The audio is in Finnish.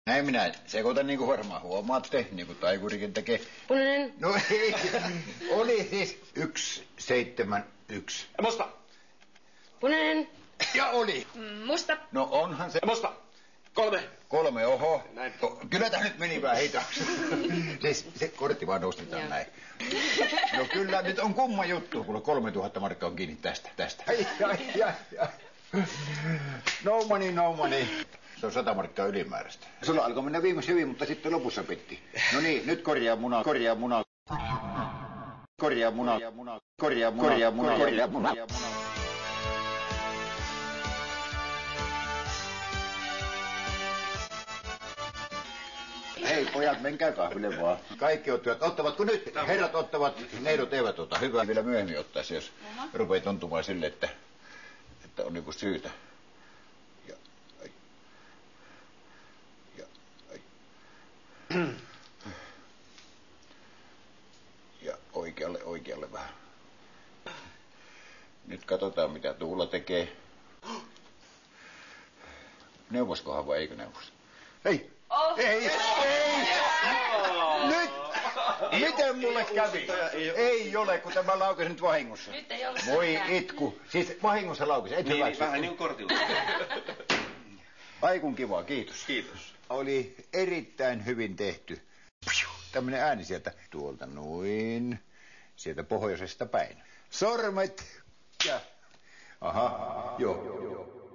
Näin minä sekoitan niin kuin varmaan huomaatte, niin kuin taikurikin tekee. Punainen. No ei, oli siis 171. Musta. Punainen. Ja oli. Musta. No onhan se. Musta. 3. 3, oho. Näin. Kyllä tää nyt meni vähän hitaksi. se kortti vaan nostetaan näin. No kyllä, nyt on kumma juttu, kun 3000 markkaa on kiinni tästä. Ai. No money. Se on 100 markkaa ylimääräistä. Sulla alkoi mennä viimeksi hyvin, mutta sitten lopussa petti. No niin, nyt korjaa muna. Hei pojat, menkää kahville vaan. Kaikki ottavatko nyt? Herrat ottavat, neidot eivät ota. Hyvä vielä myöhemmin ottaisi, jos rupeaa tuntumaan sille, että on niinku syytä. Ja oikealle vähän. Nyt katsotaan mitä Tuula tekee. Neuvoskohan vai eikö neuvos? Hei! Ei! Nyt! Miten mulle kävi? Ei ole, kun tämä laukesi nyt vahingossa. Nyt ei ollut Voi mitään. itku. Siis vahingossa laukesi, et hyväksy. Vähän niin kortilla. Ai kun kiva, kiitos. Kiitos. Oli erittäin hyvin tehty. Tämmönen ääni sieltä tuolta noin. Sieltä pohjoisesta päin. Sormet ja... Aha, joo.